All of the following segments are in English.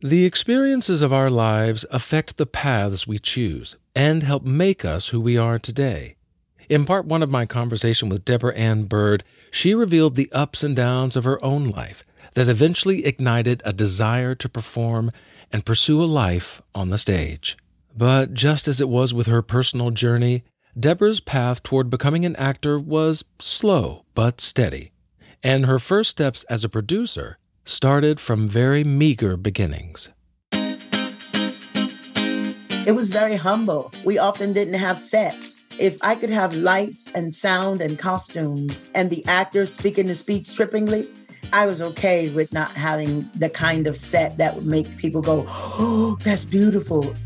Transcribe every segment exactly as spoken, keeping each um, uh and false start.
The experiences of our lives affect the paths we choose and help make us who we are today. In part one of my conversation with Deborah Ann Bird, she revealed the ups and downs of her own life that eventually ignited a desire to perform and pursue a life on the stage. But just as it was with her personal journey, Deborah's path toward becoming an actor was slow but steady, and her first steps as a producer started from very meager beginnings. It was very humble. We often didn't have sets. If I could have lights and sound and costumes and the actors speaking the speech trippingly, I was okay with not having the kind of set that would make people go, oh, that's beautiful.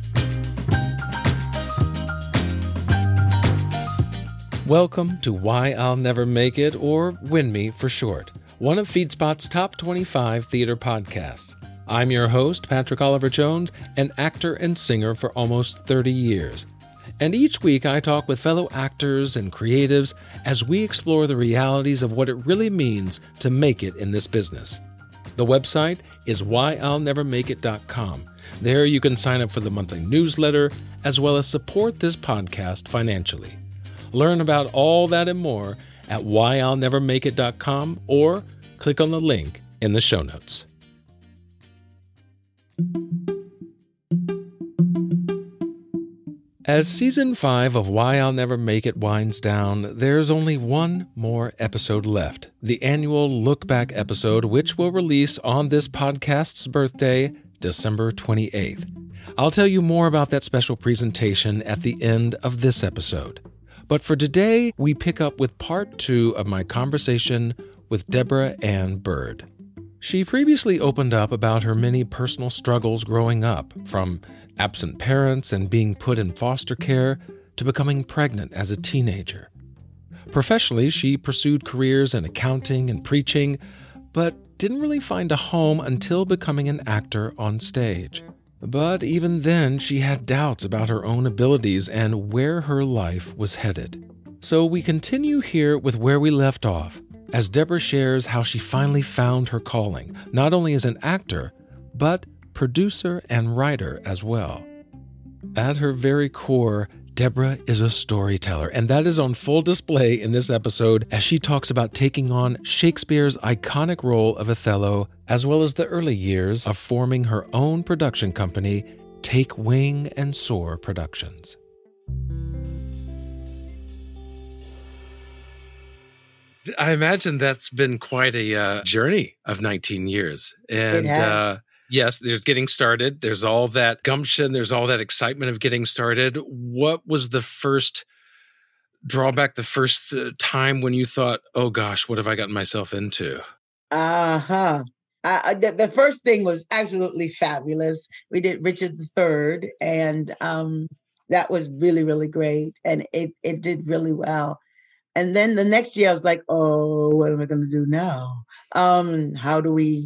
Welcome to Why I'll Never Make It, or Win Me for short, one of FeedSpot's top twenty-five theater podcasts. I'm your host, Patrick Oliver Jones, an actor and singer for almost thirty years. And each week I talk with fellow actors and creatives as we explore the realities of what it really means to make it in this business. The website is why I'll never make it dot com. There you can sign up for the monthly newsletter, as well as support this podcast financially. Learn about all that and more at why I'll never make it dot com or click on the link in the show notes. As season five of Why I'll Never Make It winds down, there's only one more episode left, the annual Look Back episode, which will release on this podcast's birthday, December twenty-eighth. I'll tell you more about that special presentation at the end of this episode. But for today, we pick up with part two of my conversation with Deborah Ann Bird. She previously opened up about her many personal struggles growing up, from absent parents and being put in foster care to becoming pregnant as a teenager. Professionally, she pursued careers in accounting and preaching, but didn't really find a home until becoming an actor on stage. But even then, she had doubts about her own abilities and where her life was headed. So we continue here with where we left off, as Deborah shares how she finally found her calling, not only as an actor, but producer and writer as well. At her very core, Deborah is a storyteller, and that is on full display in this episode as she talks about taking on Shakespeare's iconic role of Othello, as well as the early years of forming her own production company, Take Wing and Soar Productions. I imagine that's been quite a uh, journey of nineteen years. And It has. Uh, yes, there's getting started. There's all that gumption. There's all that excitement of getting started. What was the first drawback, the first uh, time when you thought, oh gosh, what have I gotten myself into? Uh-huh. Uh, the, the first thing was absolutely fabulous. We did Richard the Third, and um, that was really, really great. And it, it did really well. And then the next year I was like, oh, what am I going to do now? Um, how do we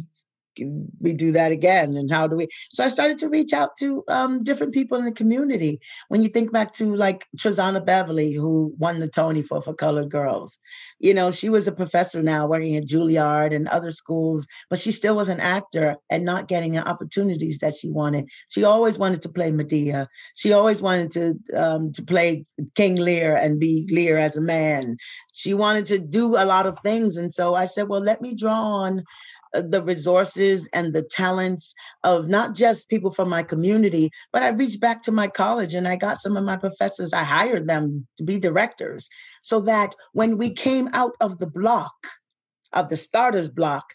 we do that again? And how do we? So I started to reach out to um, different people in the community. When you think back to like Trezana Beverly, who won the Tony for For Colored Girls, you know, she was a professor now working at Juilliard and other schools, but she still was an actor and not getting the opportunities that she wanted. She always wanted to play Medea. She always wanted to um, to play King Lear and be Lear as a man. She wanted to do a lot of things. And so I said, well, let me draw on the resources and the talents of not just people from my community, but I reached back to my college and I got some of my professors, I hired them to be directors, so that when we came out of the block, of the starter's block,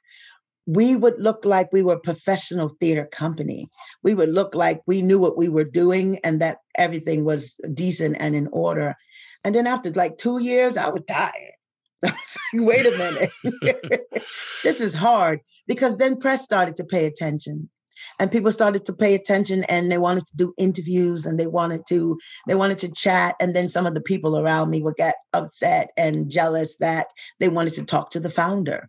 we would look like we were a professional theater company. We would look like we knew what we were doing and that everything was decent and in order. And then after like two years, I was tired. I was like, wait a minute. This is hard, because then press started to pay attention and people started to pay attention and they wanted to do interviews and they wanted to, they wanted to chat. And then some of the people around me would get upset and jealous that they wanted to talk to the founder.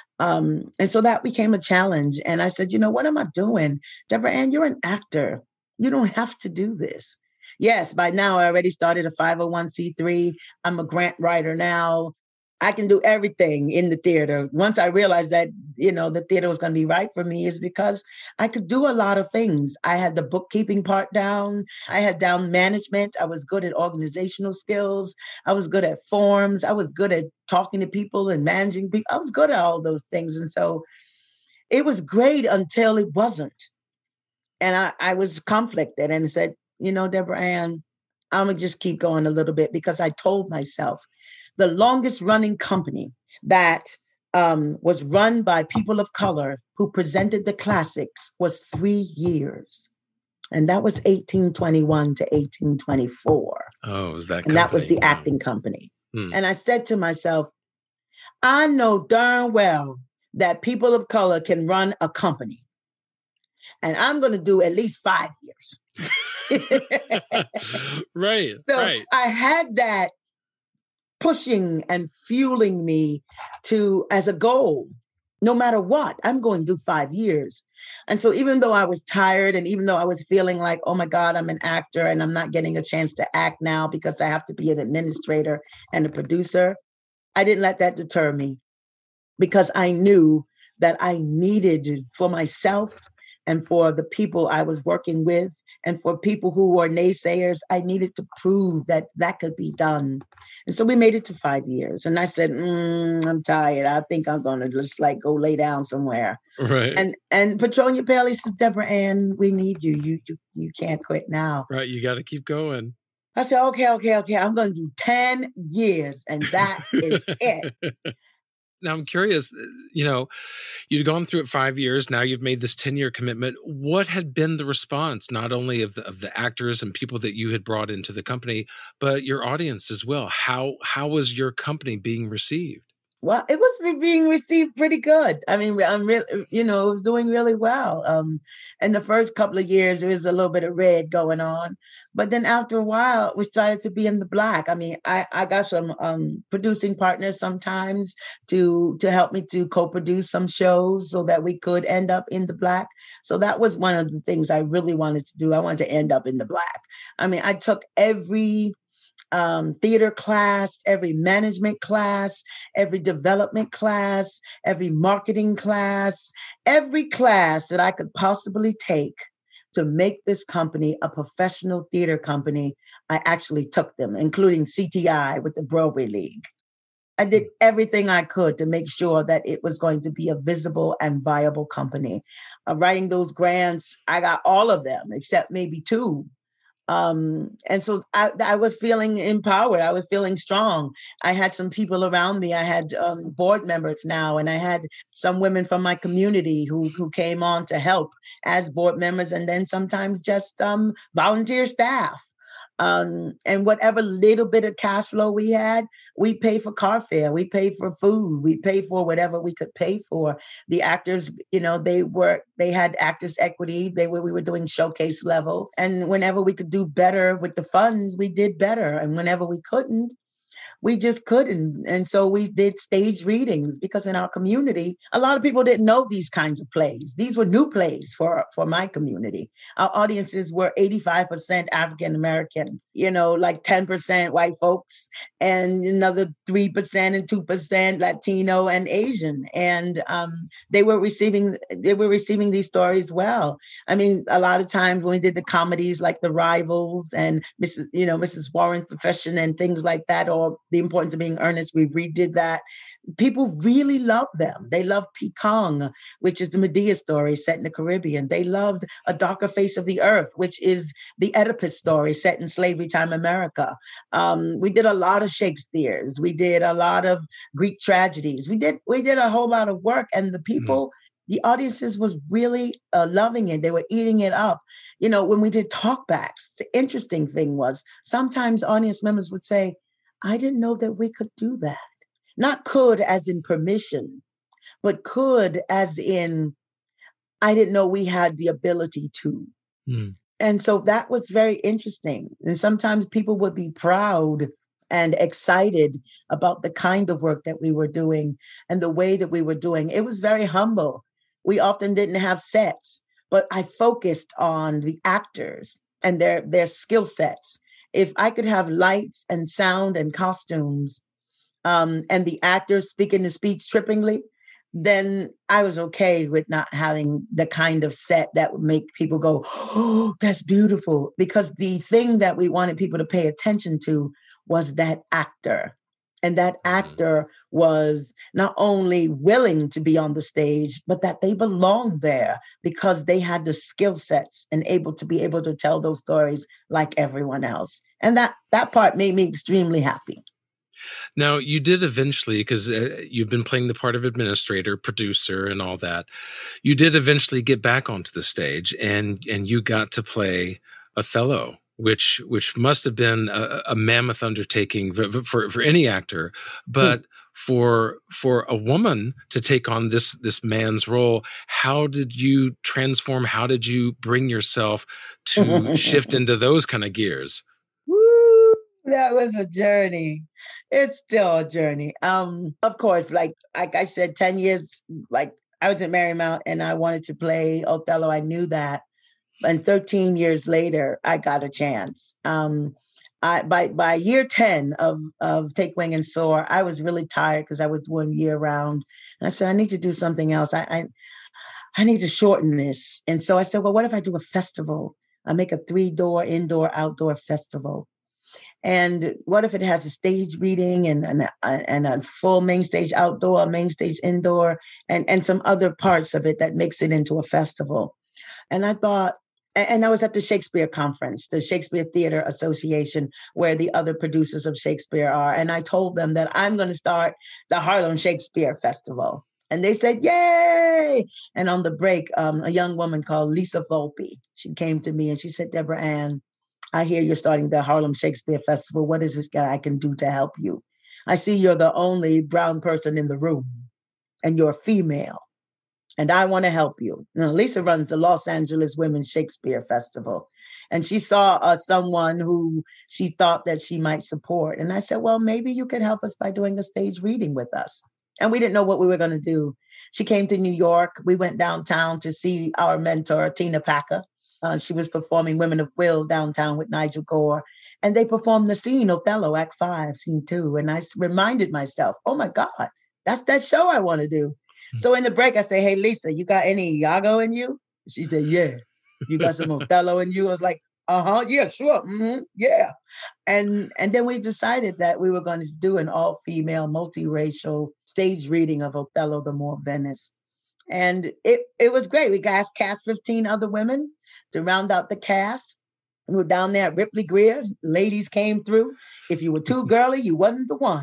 Um, and so that became a challenge. And I said, you know, what am I doing? Deborah Ann, you're an actor. You don't have to do this. Yes, by now I already started a five oh one c three. I'm a grant writer now. I can do everything in the theater. Once I realized that, you know, the theater was going to be right for me is because I could do a lot of things. I had the bookkeeping part down. I had down management. I was good at organizational skills. I was good at forms. I was good at talking to people and managing people. I was good at all those things. And so it was great until it wasn't. And I, I was conflicted and said, you know, Deborah Ann, I'm going to just keep going a little bit because I told myself the longest running company that um, was run by people of color who presented the classics was three years. And that was eighteen twenty-one to eighteen twenty-four. Oh, it was that And company. that was the Wow. acting company. Hmm. And I said to myself, I know darn well that people of color can run a company. And I'm going to do at least five years. Right. So right. I had that pushing and fueling me to, as a goal, no matter what, I'm going to do five years. And so even though I was tired and even though I was feeling like, oh my God, I'm an actor and I'm not getting a chance to act now because I have to be an administrator and a producer, I didn't let that deter me because I knew that I needed for myself and for the people I was working with and for people who were naysayers, I needed to prove that that could be done. And so we made it to five years. And I said, mm, I'm tired. I think I'm going to just like go lay down somewhere. Right. And and Petronia Paley says, Deborah Ann, we need you. You, you, you can't quit now. Right. You got to keep going. I said, okay, okay, okay. I'm going to do ten years. And that is it. Now, I'm curious, you know, you'd gone through it five years. Now you've made this ten-year commitment. What had been the response, not only of the, of the actors and people that you had brought into the company, but your audience as well? How how was your company being received? Well, it was being received pretty good. I mean, I'm really, you know, it was doing really well. Um, in the first couple of years, there was a little bit of red going on, but then after a while, we started to be in the black. I mean, I, I got some um, producing partners sometimes to to help me to co-produce some shows so that we could end up in the black. So that was one of the things I really wanted to do. I wanted to end up in the black. I mean, I took every Um, theater class, every management class, every development class, every marketing class, every class that I could possibly take to make this company a professional theater company. I actually took them, including C T I with the Broadway League. I did everything I could to make sure that it was going to be a visible and viable company. Uh, writing those grants, I got all of them except maybe two. Um, and so I, I was feeling empowered. I was feeling strong. I had some people around me. I had um, board members now, and I had some women from my community who who came on to help as board members, and then sometimes just um, volunteer staff. Um, and whatever little bit of cash flow we had, we pay for car fare, we pay for food, we pay for whatever we could pay for. The actors, you know, they were they had actors equity. They were we were doing showcase level, and whenever we could do better with the funds, we did better, and whenever we couldn't, we just couldn't. And so we did stage readings because in our community, a lot of people didn't know these kinds of plays. These were new plays for, for my community. Our audiences were eighty-five percent African-American, you know, like ten percent white folks and another three percent and two percent Latino and Asian. And um, they were receiving, they were receiving these stories well. I mean, a lot of times when we did the comedies like The Rivals and Missus you know, Missus Warren's Profession and things like that, or The Importance of Being Earnest, we redid that. People really loved them. They loved Pekong, which is the Medea story set in the Caribbean. They loved A Darker Face of the Earth, which is the Oedipus story set in slavery time America. Um, we did a lot of Shakespeare's. We did a lot of Greek tragedies. We did we did a whole lot of work, and the people, mm-hmm. the audiences was really uh, loving it. They were eating it up. You know, when we did talkbacks, the interesting thing was sometimes audience members would say, I didn't know that we could do that. Not could as in permission, but could as in, I didn't know we had the ability to. Mm. And so that was very interesting. And sometimes people would be proud and excited about the kind of work that we were doing and the way that we were doing. It was very humble. We often didn't have sets, but I focused on the actors and their, their skill sets. If I could have lights and sound and costumes, um, and the actor speaking the speech trippingly, then I was okay with not having the kind of set that would make people go, oh, that's beautiful. Because the thing that we wanted people to pay attention to was that actor. And that actor was not only willing to be on the stage, but that they belonged there because they had the skill sets and able to be able to tell those stories like everyone else. And that that part made me extremely happy. Now, you did eventually, because uh, you've been playing the part of administrator, producer, and all that. You did eventually get back onto the stage, and and you got to play Othello, which which must have been a, a mammoth undertaking for, for for any actor, but. Hmm. For for a woman to take on this this man's role, how did you transform? How did you bring yourself to shift into those kind of gears? Woo, that was a journey. It's still a journey. Um, of course, like like I said, ten years. Like I was at Marymount, and I wanted to play Othello. I knew that, and thirteen years later, I got a chance. Um, I, by by year ten of of Take Wing and Soar, I was really tired because I was doing year round. And I said, I need to do something else. I, I I need to shorten this. And so I said, well, what if I do a festival? I make a three-door indoor outdoor festival. And what if it has a stage reading and and, and a full main stage outdoor, main stage indoor, and, and some other parts of it that makes it into a festival? And I thought, and I was at the Shakespeare Conference, the Shakespeare Theater Association, where the other producers of Shakespeare are. And I told them that I'm going to start the Harlem Shakespeare Festival. And they said, yay! And on the break, um, a young woman called Lisa Volpe, she came to me and she said, Deborah Ann, I hear you're starting the Harlem Shakespeare Festival. What is it that I can do to help you? I see you're the only brown person in the room and you're female. And I want to help you. Now, Lisa runs the Los Angeles Women's Shakespeare Festival. And she saw uh, someone who she thought that she might support. And I said, well, maybe you could help us by doing a stage reading with us. And we didn't know what we were going to do. She came to New York. We went downtown to see our mentor, Tina Packer. Uh, she was performing Women of Will downtown with Nigel Gore. And they performed the scene, Othello, Act Five, Scene Two. And I reminded myself, oh my God, that's that show I want to do. So in the break, I say, hey, Lisa, you got any Iago in you? She said, yeah. You got some Othello in you? I was like, uh-huh, yeah, sure. Mm-hmm, yeah. And and then we decided that we were going to do an all-female, multiracial stage reading of Othello, the Moor of Venice. And it, it was great. We got cast fifteen other women to round out the cast. We were down there at Ripley Greer. Ladies came through. If you were too girly, you wasn't the one.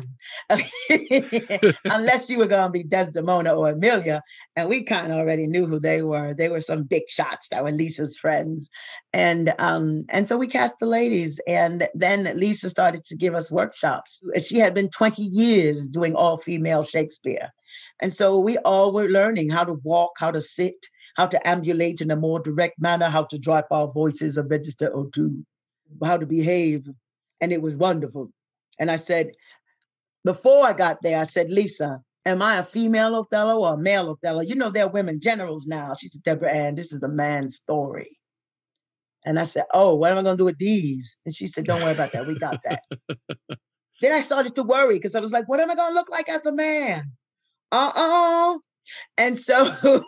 Unless you were going to be Desdemona or Emilia. And we kind of already knew who they were. They were some big shots that were Lisa's friends. And um, and so we cast the ladies. And then Lisa started to give us workshops. She had been twenty years doing all-female Shakespeare. And so we all were learning how to walk, how to sit, how to ambulate in a more direct manner, how to drop our voices a register or two, how to behave. And it was wonderful. And I said, before I got there, I said, Lisa, am I a female Othello or a male Othello? You know, they're women generals now. She said, Deborah Ann, this is a man's story. And I said, oh, what am I going to do with these? And she said, don't worry about that. We got that. Then I started to worry because I was like, what am I going to look like as a man? Uh-uh. And so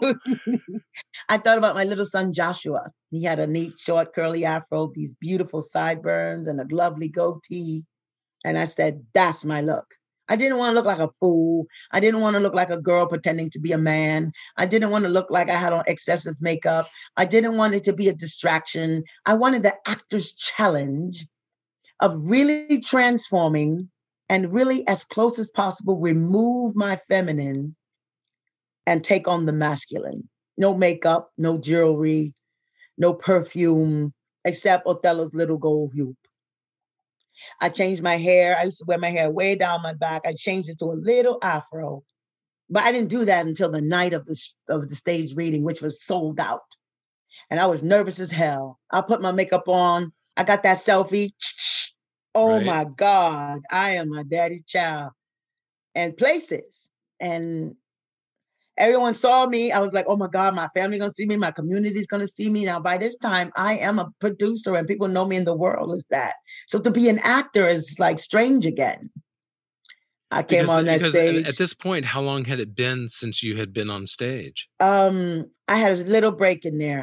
I thought about my little son, Joshua. He had a neat, short, curly afro, these beautiful sideburns and a lovely goatee. And I said, that's my look. I didn't want to look like a fool. I didn't want to look like a girl pretending to be a man. I didn't want to look like I had on excessive makeup. I didn't want it to be a distraction. I wanted the actor's challenge of really transforming and really, as close as possible, remove my feminine and take on the masculine. No makeup, no jewelry, no perfume, except Othello's little gold hoop. I changed my hair. I used to wear my hair way down my back. I changed it to a little afro. But I didn't do that until the night of the, of the stage reading, which was sold out. And I was nervous as hell. I put my makeup on. I got that selfie. Oh right. My God, I am my daddy's child. And places. And everyone saw me. I was like, oh my God, my family gonna see me. My community's gonna see me. Now, by this time, I am a producer and people know me in the world as that. So to be an actor is like strange again. I came Because on that because at, stage. at this point, how long had it been since you had been on stage? Um, I had a little break in there.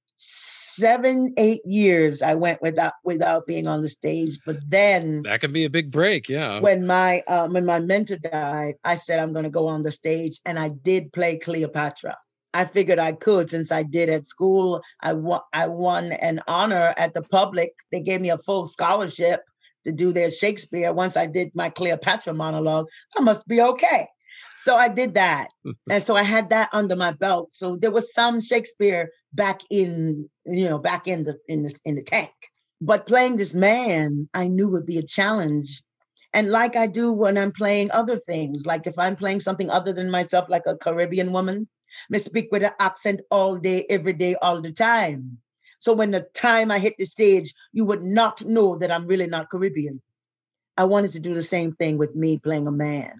Seven, eight years I went without without being on the stage. But then That can be a big break, yeah. When my um, when my mentor died, I said I'm going to go on the stage, and I did play Cleopatra. I figured I could since I did at school. I won I won an honor at the public. They gave me a full scholarship to do their Shakespeare. Once I did my Cleopatra monologue, I must be okay. So I did that. And so I had that under my belt. So there was some Shakespeare back in, you know, back in the in the in the tank. But playing this man, I knew would be a challenge. And like I do when I'm playing other things, like if I'm playing something other than myself, like a Caribbean woman, I speak with an accent all day, every day, all the time. So when the time I hit the stage, you would not know that I'm really not Caribbean. I wanted to do the same thing with me playing a man.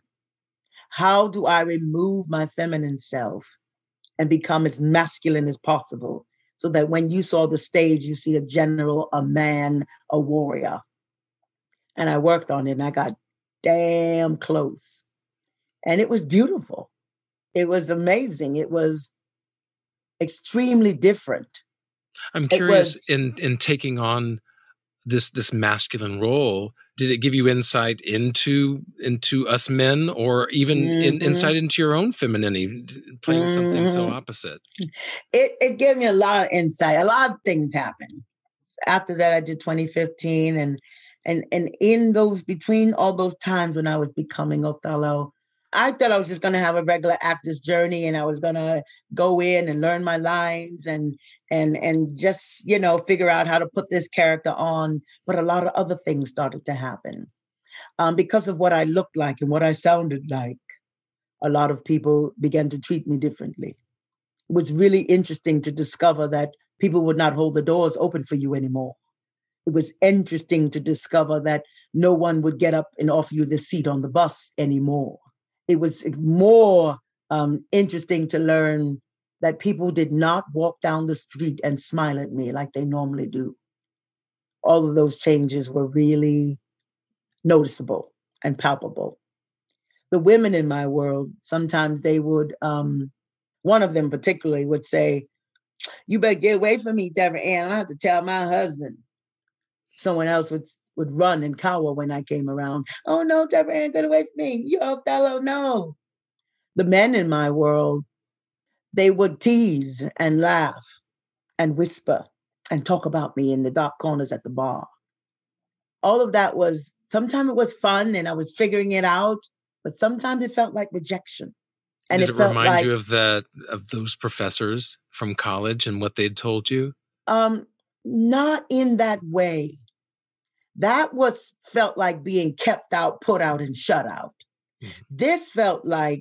How do I remove my feminine self and become as masculine as possible so that when you saw the stage, you see a general, a man, a warrior? And I worked on it and I got damn close. And it was beautiful. It was amazing. It was extremely different. I'm curious, was, in in taking on this this masculine role, did it give you insight into into us men, or even mm-hmm. in, insight into your own femininity, playing mm-hmm. something so opposite? It it gave me a lot of insight. A lot of things happened. After that, I did twenty fifteen, and and and in those between all those times when I was becoming Othello, I thought I was just going to have a regular actor's journey, and I was going to go in and learn my lines and and and just, you know, figure out how to put this character on. But a lot of other things started to happen um, because of what I looked like and what I sounded like. A lot of people began to treat me differently. It was really interesting to discover that people would not hold the doors open for you anymore. It was interesting to discover that no one would get up and offer you the seat on the bus anymore. It was more um, interesting to learn that people did not walk down the street and smile at me like they normally do. All of those changes were really noticeable and palpable. The women in my world, sometimes they would, um, one of them particularly would say, "You better get away from me, Deborah Ann. I have to tell my husband." Someone else would would run and cower when I came around. "Oh no, Deborah Ann, get away from me. You're Othello, no." The men in my world, they would tease and laugh and whisper and talk about me in the dark corners at the bar. All of that was, sometimes it was fun and I was figuring it out, but sometimes it felt like rejection. And Did it, it felt remind like, you of that, of those professors from college and what they'd told you? Um, not in that way. That was felt like being kept out, put out, and shut out. Mm-hmm. This felt like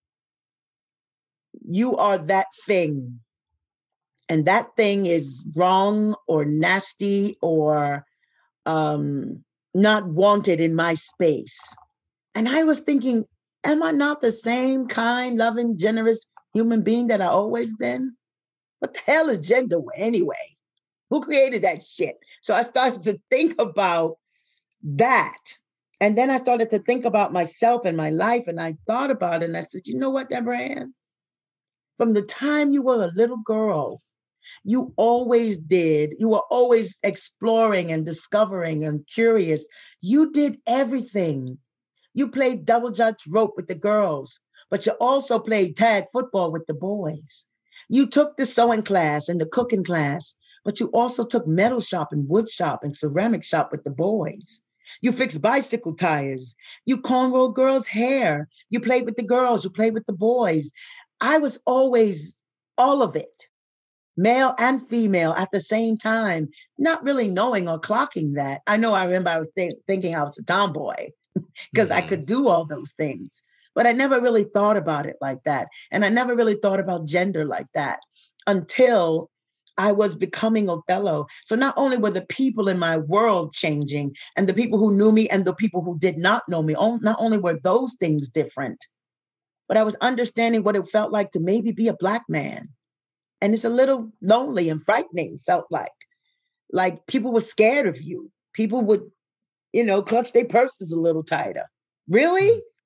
you are that thing, and that thing is wrong or nasty or um, not wanted in my space. And I was thinking, am I not the same kind, loving, generous human being that I always been? What the hell is gender anyway? Who created that shit? So I started to think about that. And then I started to think about myself and my life. And I thought about it. And I said, you know what, Deborah Ann? From the time you were a little girl, you always did. You were always exploring and discovering and curious. You did everything. You played double dutch rope with the girls, but you also played tag football with the boys. You took the sewing class and the cooking class, but you also took metal shop and wood shop and ceramic shop with the boys. You fixed bicycle tires. You cornrolled girls' hair. You played with the girls. You played with the boys. I was always all of it, male and female at the same time, not really knowing or clocking that. I know I remember I was th- thinking I was a tomboy because mm-hmm. I could do all those things, but I never really thought about it like that. And I never really thought about gender like that until I was becoming Othello. So not only were the people in my world changing and the people who knew me and the people who did not know me, not only were those things different, but I was understanding what it felt like to maybe be a Black man. And it's a little lonely and frightening, felt like. Like people were scared of you. People would, you know, clutch their purses a little tighter. Really?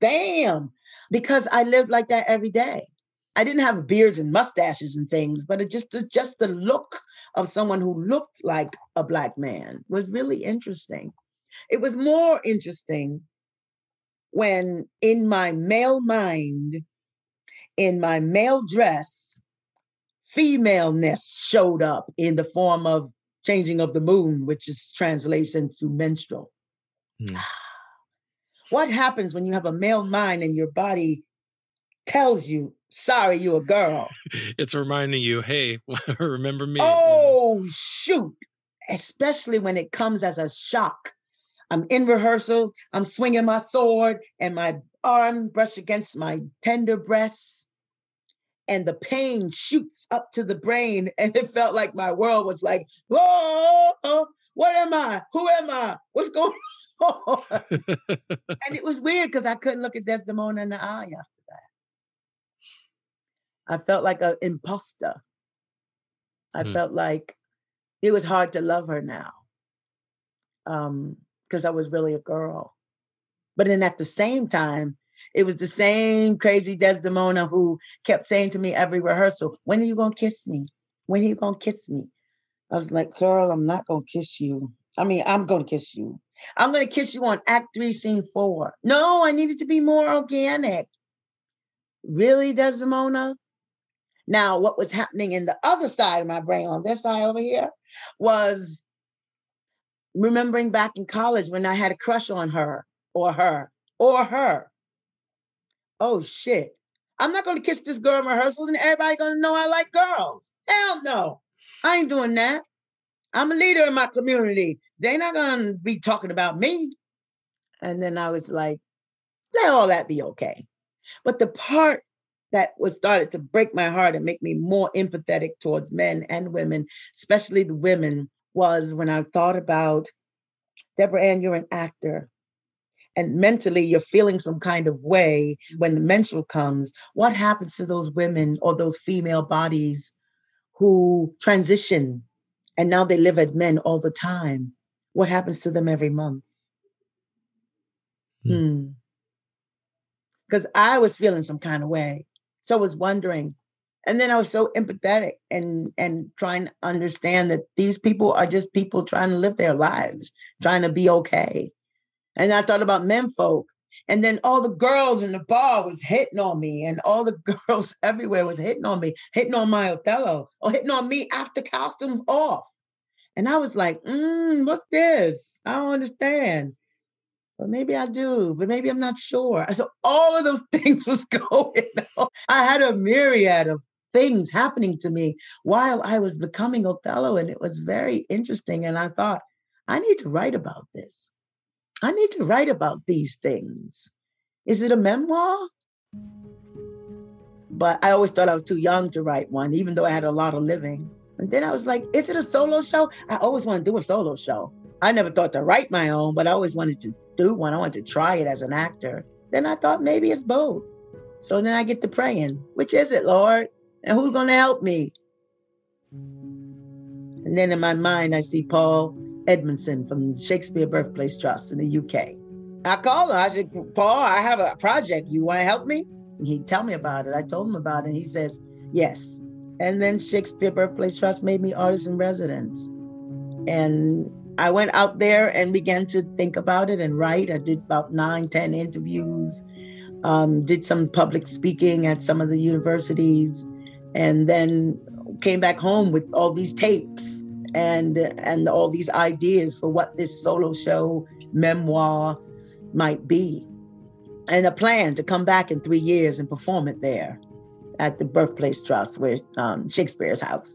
damn, because I lived like that every day. I didn't have beards and mustaches and things, but it just, just the look of someone who looked like a Black man was really interesting. It was more interesting when in my male mind, in my male dress, femaleness showed up in the form of changing of the moon, which is translates into menstrual. Hmm. What happens when you have a male mind and your body tells you, sorry, you're a girl? It's reminding you, hey, remember me. Oh, yeah. Shoot. Especially when it comes as a shock. I'm in rehearsal, I'm swinging my sword and my arm brushed against my tender breasts. And the pain shoots up to the brain. And it felt like my world was like, whoa, what am I? Who am I? What's going on? And it was weird because I couldn't look at Desdemona in the eye after that. I felt like an imposter. I mm. felt like it was hard to love her now. Um, because I was really a girl. But then at the same time, it was the same crazy Desdemona who kept saying to me every rehearsal, when are you going to kiss me? When are you going to kiss me? I was like, girl, I'm not going to kiss you. I mean, I'm going to kiss you. I'm going to kiss you on act three, scene four. No, I needed to be more organic. Really, Desdemona? Now, what was happening in the other side of my brain, on this side over here, was remembering back in college when I had a crush on her or her or her. Oh, shit. I'm not going to kiss this girl in rehearsals and everybody going to know I like girls. Hell no. I ain't doing that. I'm a leader in my community. They're not going to be talking about me. And then I was like, let all that be okay. But the part that was started to break my heart and make me more empathetic towards men and women, especially the women, was when I thought about, Deborah Ann, you're an actor. And mentally, you're feeling some kind of way when the menstrual comes. What happens to those women or those female bodies who transition and now they live as men all the time? What happens to them every month? Hmm. Because I was feeling some kind of way. So I was wondering. And then I was so empathetic and, and trying to understand that these people are just people trying to live their lives, trying to be okay. And I thought about men folk. And then all the girls in the bar was hitting on me. And all the girls everywhere was hitting on me, hitting on my Othello, or hitting on me after costumes off. And I was like, mm, what's this? I don't understand. But maybe I do, but maybe I'm not sure. So all of those things was going on. I had a myriad of things happening to me while I was becoming Othello. And it was very interesting. And I thought, I need to write about this. I need to write about these things. Is it a memoir? But I always thought I was too young to write one, even though I had a lot of living. And then I was like, is it a solo show? I always wanted to do a solo show. I never thought to write my own, but I always wanted to do one. I wanted to try it as an actor. Then I thought maybe it's both. So then I get to praying, which is it, Lord? And who's going to help me? And then in my mind, I see Paul Edmondson from Shakespeare Birthplace Trust in the U K. I called him. I said, Paul, I have a project. You want to help me? And he'd tell me about it. I told him about it. And he says, yes. And then Shakespeare Birthplace Trust made me artist in residence. And I went out there and began to think about it and write. I did about nine, ten interviews, um, did some public speaking at some of the universities, and then came back home with all these tapes and and all these ideas for what this solo show memoir might be. And a plan to come back in three years and perform it there at the Birthplace Trust, where um, Shakespeare's house.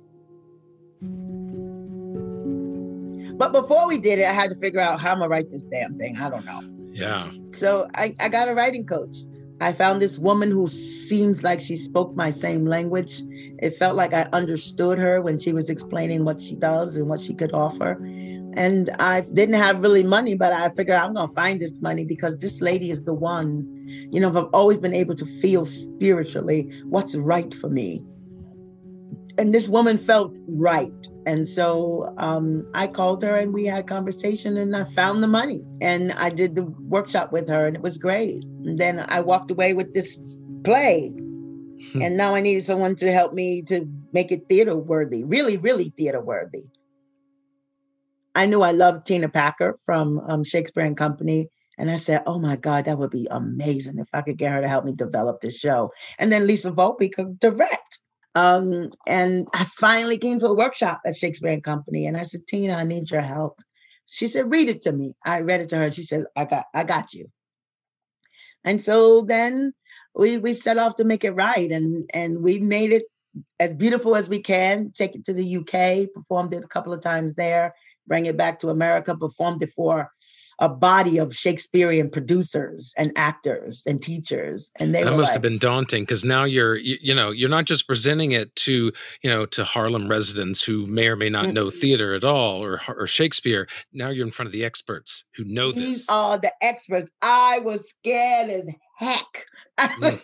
But before we did it, I had to figure out how I'm gonna write this damn thing. I don't know. Yeah. So I, I got a writing coach. I found this woman who seems like she spoke my same language. It felt like I understood her when she was explaining what she does and what she could offer. And I didn't have really money, but I figured I'm gonna find this money because this lady is the one. You know, I've always been able to feel spiritually what's right for me. And this woman felt right. And so um, I called her and we had a conversation and I found the money and I did the workshop with her and it was great. And then I walked away with this play. And now I needed someone to help me to make it theater worthy, really, really theater worthy. I knew I loved Tina Packer from um, Shakespeare and Company. And I said, oh my God, that would be amazing if I could get her to help me develop this show. And then Lisa Volpe could direct. Um, and I finally came to a workshop at Shakespeare and Company. And I said, Tina, I need your help. She said, read it to me. I read it to her. She said, I got, I got you. And so then we we set off to make it right. And, and we made it as beautiful as we can, take it to the U K, performed it a couple of times there, bring it back to America, performed it for a body of Shakespearean producers and actors and teachers. And they that were must like, have been daunting because now you're, you, you know, you're not just presenting it to, you know, to Harlem residents who may or may not mm-hmm. know theater at all or, or Shakespeare. Now you're in front of the experts who know These this. are the experts. I was scared as heck. I was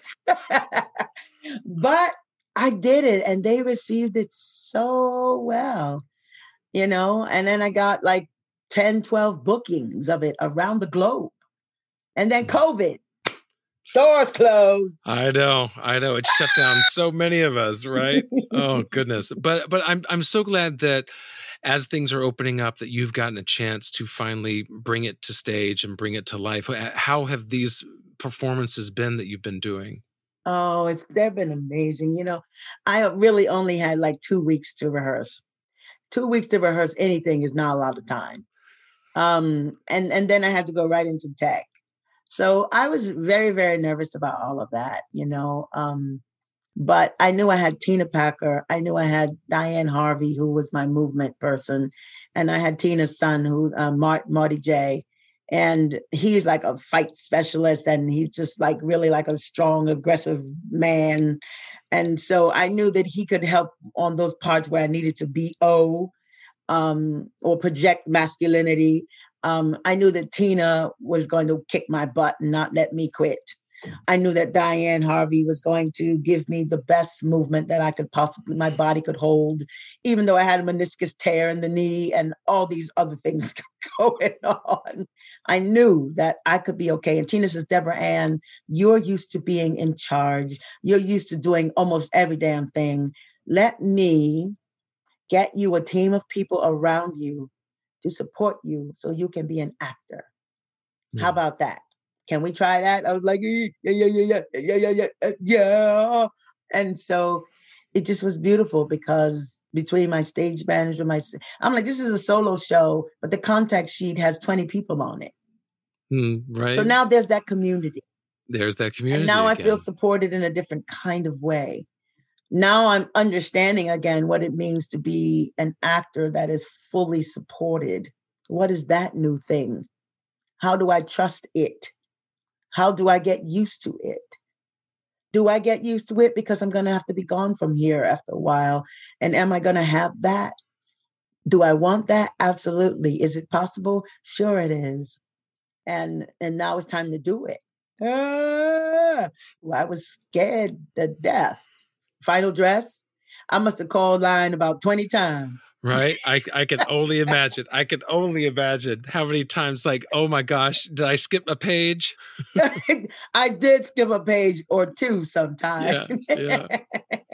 but I did it and they received it so well, you know, and then I got like ten, twelve bookings of it around the globe. And then COVID, doors closed. I know, I know. It shut down so many of us, right? Oh goodness. But but I'm I'm so glad that as things are opening up that you've gotten a chance to finally bring it to stage and bring it to life. How have these performances been that you've been doing? Oh, it's they've been amazing. You know, I really only had like two weeks to rehearse. Two weeks to rehearse anything is not a lot of time. Um, and, and then I had to go right into tech. So I was very, very nervous about all of that, you know. Um, but I knew I had Tina Packer. I knew I had Diane Harvey, who was my movement person. And I had Tina's son, who uh, Mart, Marty J. And he's like a fight specialist. And he's just like really like a strong, aggressive man. And so I knew that he could help on those parts where I needed to be O. Um, or project masculinity. Um, I knew that Tina was going to kick my butt and not let me quit. I knew that Diane Harvey was going to give me the best movement that I could possibly, my body could hold, even though I had a meniscus tear in the knee and all these other things going on. I knew that I could be okay. And Tina says, Deborah Ann, you're used to being in charge. You're used to doing almost every damn thing. Let me get you a team of people around you to support you so you can be an actor. Mm. How about that? Can we try that? I was like, yeah, yeah, yeah, yeah, yeah, yeah, yeah, yeah. And so it just was beautiful because between my stage manager, my, I'm like, this is a solo show, but the contact sheet has twenty people on it. Mm, right. So now there's that community. There's that community. And now again. I feel supported in a different kind of way. Now I'm understanding again what it means to be an actor that is fully supported. What is that new thing? How do I trust it? How do I get used to it? Do I get used to it because I'm going to have to be gone from here after a while? And am I going to have that? Do I want that? Absolutely. Is it possible? Sure it is. And, and now it's time to do it. Ah, well, I was scared to death. Final dress. I must have called line about twenty times. Right. I I can only imagine. I can only imagine how many times like, oh my gosh, did I skip a page? I did skip a page or two sometimes. Yeah, yeah.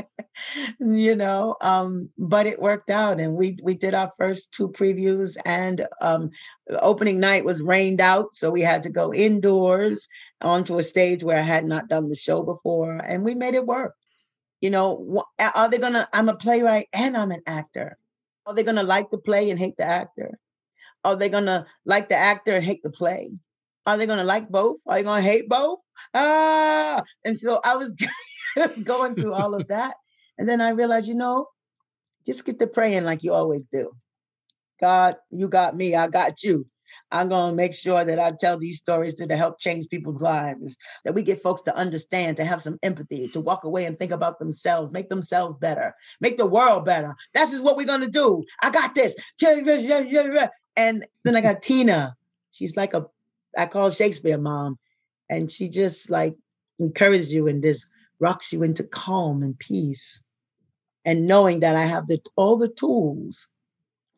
You know, um, but it worked out and we we did our first two previews and um, opening night was rained out. So we had to go indoors onto a stage where I had not done the show before and we made it work. You know, are they going to, I'm a playwright and I'm an actor. Are they going to like the play and hate the actor? Are they going to like the actor and hate the play? Are they going to like both? Are they going to hate both? Ah! And so I was just going through all of that. And then I realized, you know, just get to praying like you always do. God, you got me. I got you. I'm going to make sure that I tell these stories to help change people's lives, that we get folks to understand, to have some empathy, to walk away and think about themselves, make themselves better, make the world better. That's just what we're going to do. I got this. And then I got Tina. She's like a, I call Shakespeare mom. And she just like encourages you and just rocks you into calm and peace. And knowing that I have the, all the tools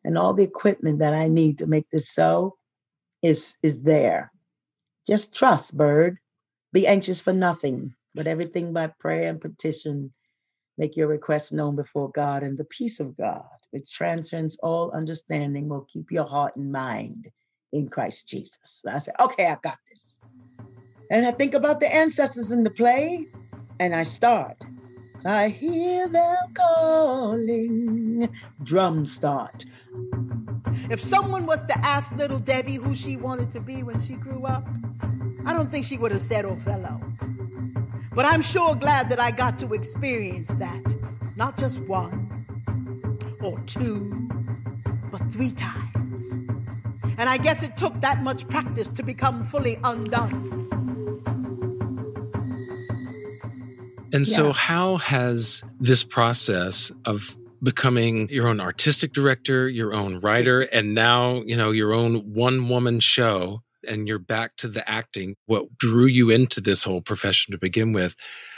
and all the equipment that I need to make this so is, is there. Just trust, Bird. Be anxious for nothing, but everything by prayer and petition. Make your requests known before God, and the peace of God, which transcends all understanding, will keep your heart and mind in Christ Jesus. I said, okay, I got this. And I think about the ancestors in the play, and I start. I hear them calling. Drum start. If someone was to ask little Debbie who she wanted to be when she grew up, I don't think she would have said Othello. But I'm sure glad that I got to experience that. Not just one or two, but three times. And I guess it took that much practice to become fully undone. And so Yeah. how has this process of becoming your own artistic director, your own writer, and now, you know, your own one-woman show, and you're back to the acting, what drew you into this whole profession to begin with,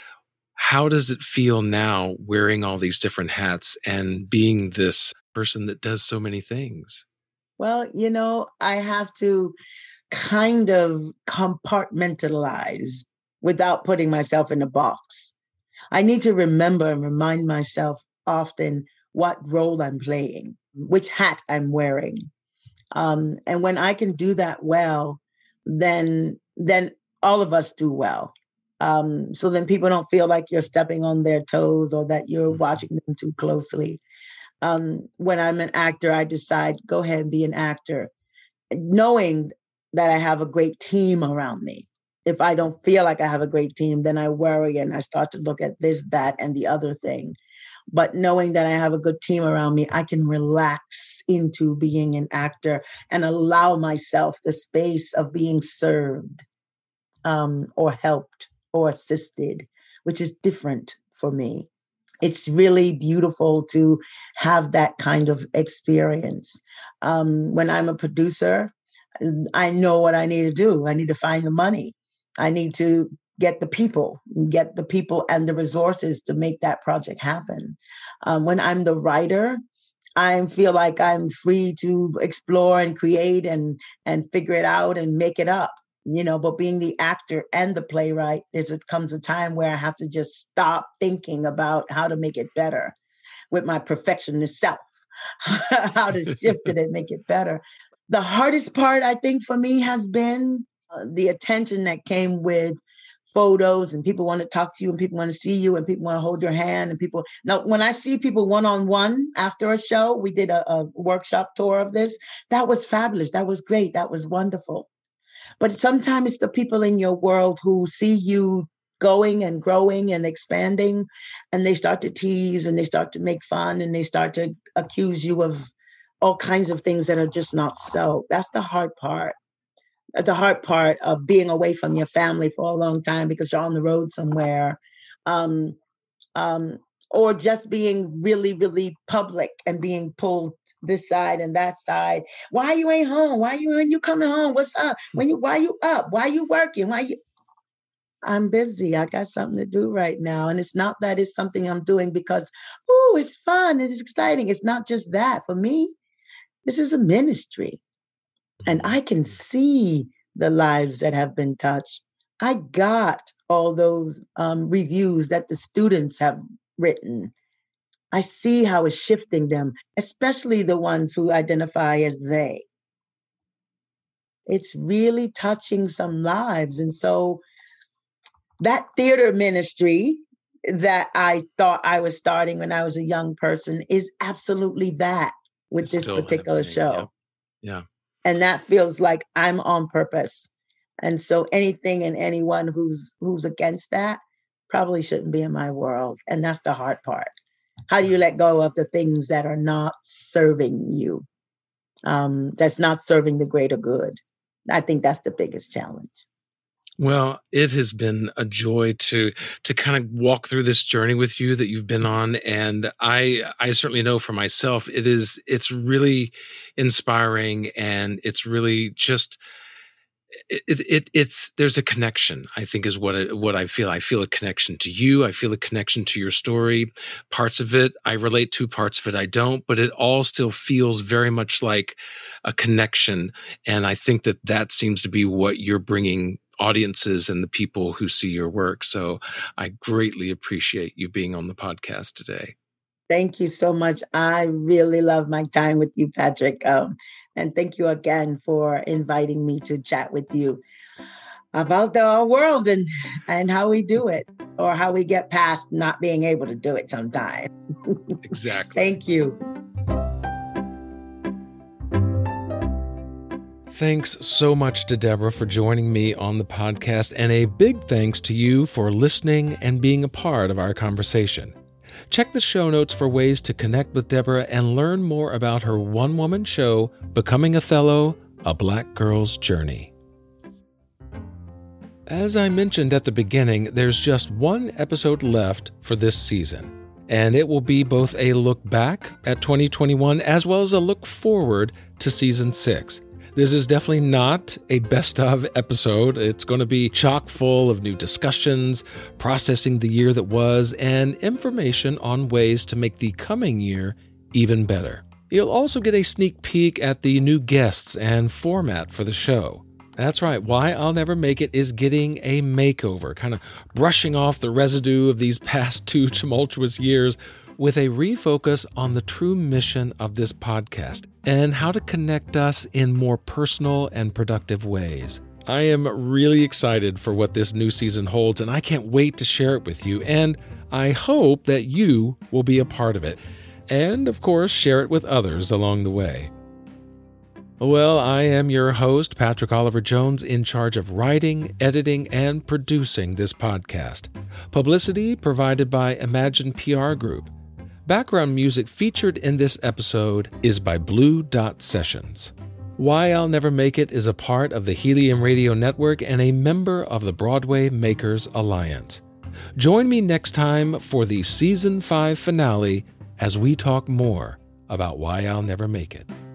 how does it feel now wearing all these different hats and being this person that does so many things? Well, you know, I have to kind of compartmentalize without putting myself in a box. I need to remember and remind myself often what role I'm playing, which hat I'm wearing. Um, and when I can do that well, then then all of us do well. Um, so then people don't feel like you're stepping on their toes or that you're watching them too closely. Um, when I'm an actor, I decide, go ahead and be an actor, knowing that I have a great team around me. If I don't feel like I have a great team, then I worry and I start to look at this, that, and the other thing. But knowing that I have a good team around me, I can relax into being an actor and allow myself the space of being served um, or helped or assisted, which is different for me. It's really beautiful to have that kind of experience. Um, when I'm a producer, I know what I need to do. I need to find the money. I need to get the people, get the people and the resources to make that project happen. Um, when I'm the writer, I feel like I'm free to explore and create and and figure it out and make it up. You know, but being the actor and the playwright, is it comes a time where I have to just stop thinking about how to make it better with my perfectionist self, how to shift it and make it better. The hardest part, I think, for me has been uh, the attention that came with photos, and people want to talk to you and people want to see you and people want to hold your hand and people. Now, when I see people one-on-one after a show, we did a, a workshop tour of this. That was fabulous. That was great. That was wonderful. But sometimes it's the people in your world who see you going and growing and expanding, and they start to tease and they start to make fun and they start to accuse you of all kinds of things that are just not so. That's the hard part. That's the hard part of being away from your family for a long time because you're on the road somewhere. Um, um, or just being really, really public and being pulled this side and that side. Why you ain't home? Why you ain't you coming home? What's up? When you why you up? Why you working? Why you? I'm busy. I got something to do right now. And it's not that it's something I'm doing because, oh, it's fun. It's exciting. It's not just that. For me, this is a ministry. And I can see the lives that have been touched. I got all those um, reviews that the students have written. I see how it's shifting them, especially the ones who identify as they. It's really touching some lives. And so that theater ministry that I thought I was starting when I was a young person is absolutely that with It's this still particular happening. show. Yeah. Yeah. And that feels like I'm on purpose. And so anything and anyone who's who's against that probably shouldn't be in my world. And that's the hard part. How do you let go of the things that are not serving you? Um, that's not serving the greater good. I think that's the biggest challenge. Well, it has been a joy to to kind of walk through this journey with you that you've been on, and I I certainly know for myself it is it's really inspiring, and it's really just it, it it's there's a connection, I think, is what it, what I feel. I feel a connection to you. I feel a connection to your story. Parts of it I relate to, parts of it I don't, but it all still feels very much like a connection. And I think that that seems to be what you're bringing audiences and the people who see your work. So I greatly appreciate you being on the podcast today. Thank you so much. I really love my time with you, Patrick. Um, and thank you again for inviting me to chat with you about the world and, and how we do it, or how we get past not being able to do it sometimes. Exactly. Thank you. Thanks so much to Deborah for joining me on the podcast, and a big thanks to you for listening and being a part of our conversation. Check the show notes for ways to connect with Deborah and learn more about her one-woman show, Becoming Othello, A Black Girl's Journey. As I mentioned at the beginning, there's just one episode left for this season, and it will be both a look back at twenty twenty-one as well as a look forward to season six. This is definitely not a best of episode. It's going to be chock full of new discussions, processing the year that was, and information on ways to make the coming year even better. You'll also get a sneak peek at the new guests and format for the show. That's right, Why I'll Never Make It is getting a makeover, kind of brushing off the residue of these past two tumultuous years with a refocus on the true mission of this podcast and how to connect us in more personal and productive ways. I am really excited for what this new season holds, and I can't wait to share it with you, and I hope that you will be a part of it, and of course, share it with others along the way. Well, I am your host, Patrick Oliver Jones, in charge of writing, editing, and producing this podcast. Publicity provided by Imagine P R Group. Background music featured in this episode is by Blue Dot Sessions. Why I'll Never Make It is a part of the Helium Radio Network and a member of the Broadway Makers Alliance. Join me next time for the Season five finale as we talk more about Why I'll Never Make It.